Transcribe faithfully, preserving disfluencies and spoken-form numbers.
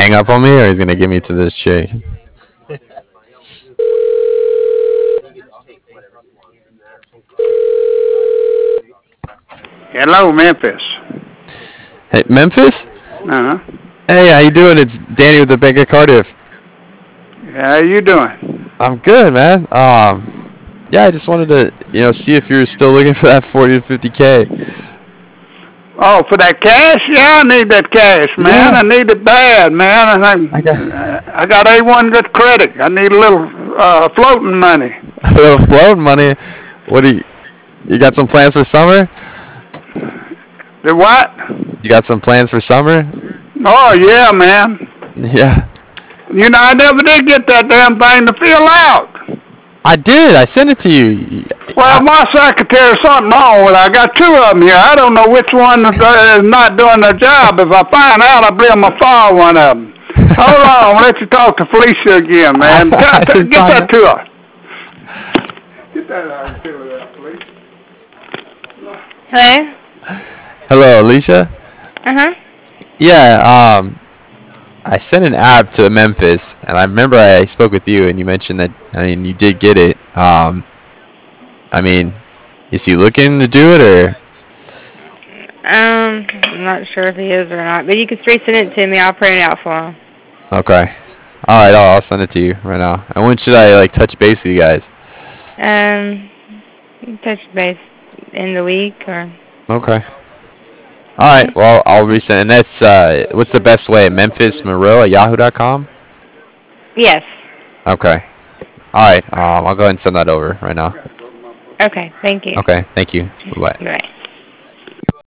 hang up on me, or he's gonna give me to this chick. Hello, Memphis. Hey, Memphis. Uh huh. Hey, how you doing? It's Danny with the Bank of Cardiff. How you doing? I'm good, man. Um, yeah, I just wanted to, you know, see if you're still looking for that forty to fifty k. Oh, for that cash? Yeah, I need that cash, man. Yeah, I need it bad, man. I I got I got A one good credit. I need a little uh, floating money. a little float money. What do you? You got some plans for summer? The what? You got some plans for summer? Oh yeah, man. Yeah, You know, I never did get that damn thing to fill out. I did. I sent it to you. Well, I, my secretary's something wrong with it. I got two of them here. I don't know which one is uh, is not doing their job. If I find out, I'll be able to fire one of them. Hold on, I'll let you talk to Felicia again, man. T- I t- didn't get find that it. to her. Get that out and fill it out, please. Hello? Hello, Alicia. Uh-huh. Yeah. Um, I sent an app to Memphis, and I remember I spoke with you, and you mentioned that. I mean, you did get it. Um, I mean, is he looking to do it, or? Um, I'm not sure if he is or not, but you can resend it to me. I'll print it out for him. Okay. All right, I'll, I'll send it to you right now. And when should I like touch base with you guys? Um, you can touch base in the week or... Okay. All right. Well, I'll resend. And that's uh, what's the best way? Memphis Moreau at yahoo dot com. Yes. Okay. All right. Um, I'll go ahead and send that over right now. Okay, thank you. Okay. Thank you. Bye. Bye.